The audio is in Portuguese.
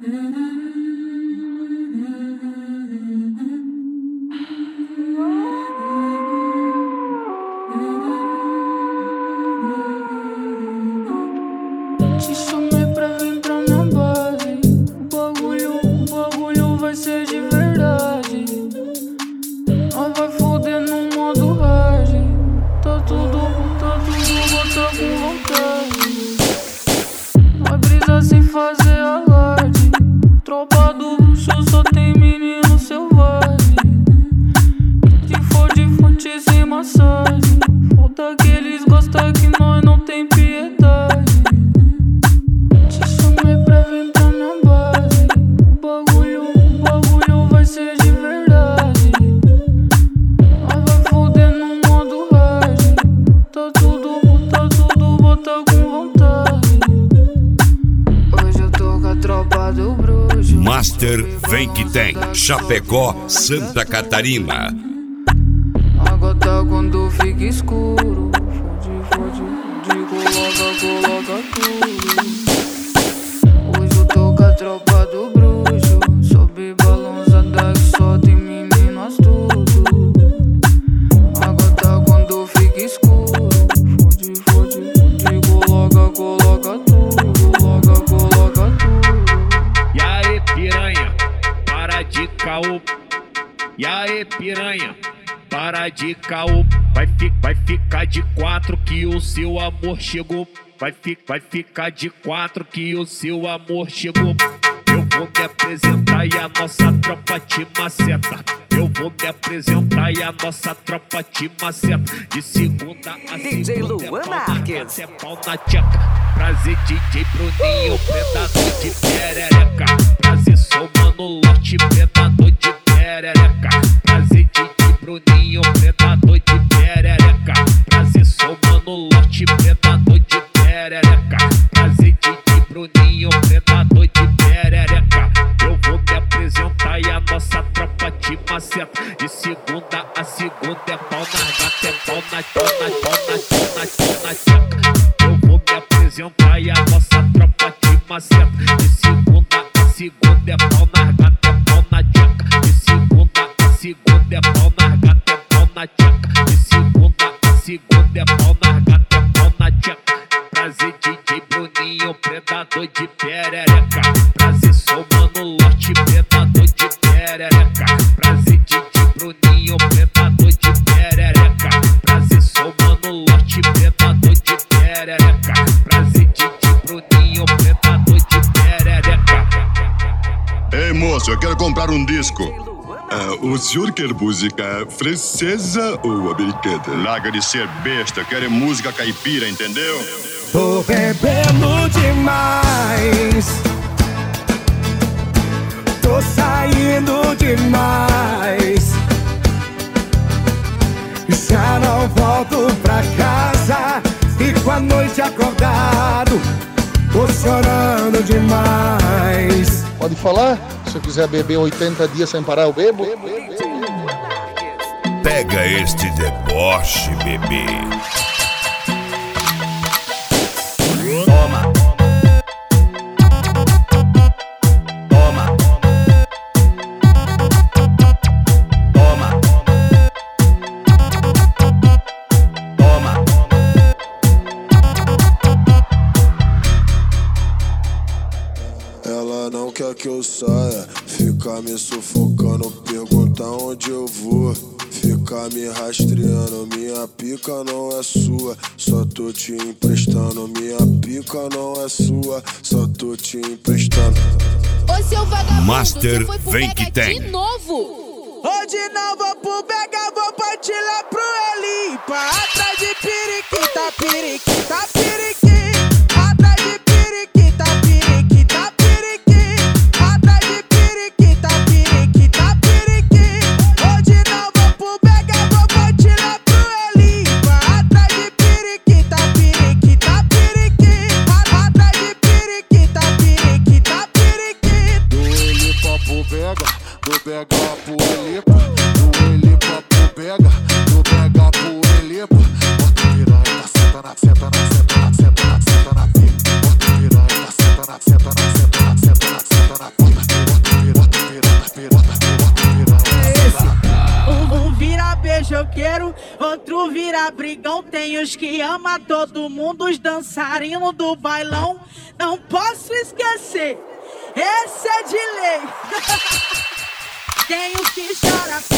Te chamei pra vir pra minha base. O bagulho vai ser de verdade. Nós vai foder no modo hard. Tá tudo, bota com vontade. Vai brisar sem fazer alarde. Tropa do bruxo só tem menino selvagem. Se for de fonte sem massagem, foda que eles gostam que nós não tem piedade. Te chamei pra vir pra minha base. O bagulho vai ser de verdade. Nós vai foder no modo hard. Tá tudo, bota com vontade. Hoje eu tô com a tropa do bruxo. Master Vem Que Tem, Chapecó, Santa Catarina. A gota quando fica escuro, fode, coloca tudo. Hoje eu tô com a tropa do bruxo. Sobe balançada que só tem meninas tudo. A gota quando fica escuro, fode, coloca tudo. E aí piranha, para de caô. E aí piranha, para de caô. Vai ficar de 4 que o seu amor chegou. Vai ficar de 4 que o seu amor chegou. Eu vou me apresentar e a nossa tropa te maceta. Eu vou me apresentar e a nossa tropa te maceta. De segunda a DJ segunda Luan Marques. é pau na tcheca. Prazer DJ Bruninho, predador de perereca. Prazer sou mano lote, predador de perereca. Prazer DJ Bruninho, predador de perereca. Prazer sou mano lote, predador de perereca. Prazer DJ Bruninho, predador de perereca. Eu vou me apresentar e a nossa tropa te maceta. De segunda a segunda é pau na gata, é pau na tcheca. Eu vou me apresentar e a nossa tropa te maceta. De segunda a segunda é pau na gata, é pau na tcheca. De segunda a segunda é pau na gata, é pau na tcheca. De segunda a segunda é pau na gata, é pau na tcheca. Prazer DJ Bruninho, predador de perereca. Prazer sou mano lote, predador de perereca. Prazer DJ Bruninho, predador de perereca. Prazer sou mano lote, predador de perereca. Prazer DJ Bruninho, predador de perereca. Ei moço, eu quero comprar um disco. O senhor quer música francesa ou americana? Larga de ser besta, eu quero música caipira, entendeu? Tô bebendo demais, tô saindo demais. Já não volto pra casa e com a noite acordado, tô chorando demais. Pode falar? Se eu quiser beber 80 dias sem parar, eu bebo. Pega este deboche, bebê. Ela não quer que eu saia, fica me sufocando, pergunta onde eu vou. Fica me rastreando, minha pica não é sua, só tô te emprestando. Minha pica não é sua, só tô te emprestando. Ô seu vagabundo, Master você foi pro Vem Bega Que Tem. de novo? Hoje não vou pro Bega, vou partir lá pro Elipa. Atrás de periquita, periquita, periquita. Atrás de periquita, periquita, periquita. Atrás de periquita, periquita, periquita. Hoje não vou pro Bega, vou partir lá pro Elipa. Atrás de periquita, periquita, periquita. Atrás de periquita, periquita, periquita. Do Elipa pro Bega, do Bega pro Elipa. Do Elipa pro Bega, do Bega pro Elipa. Bota piranha, senta na, senta na, senta na, senta na, senta na pica. Bota piranha, senta na, senta na, senta na, senta na, senta na pica. outro vira brigão. Tem os que ama todo mundo, os dançarinos do bailão. Não posso esquecer, esse é de lei. Tem os que chora